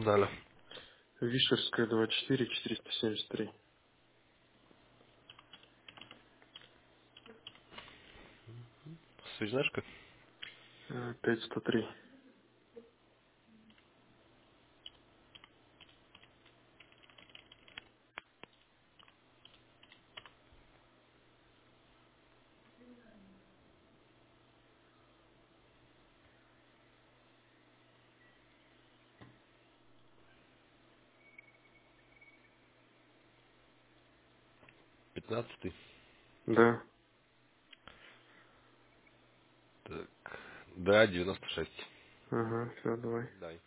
Алло. Вишерская, 24, 473. Суть знаешь как? 503. 15-й. Да. Так. Да, 96. Ага, все, давай. Дай.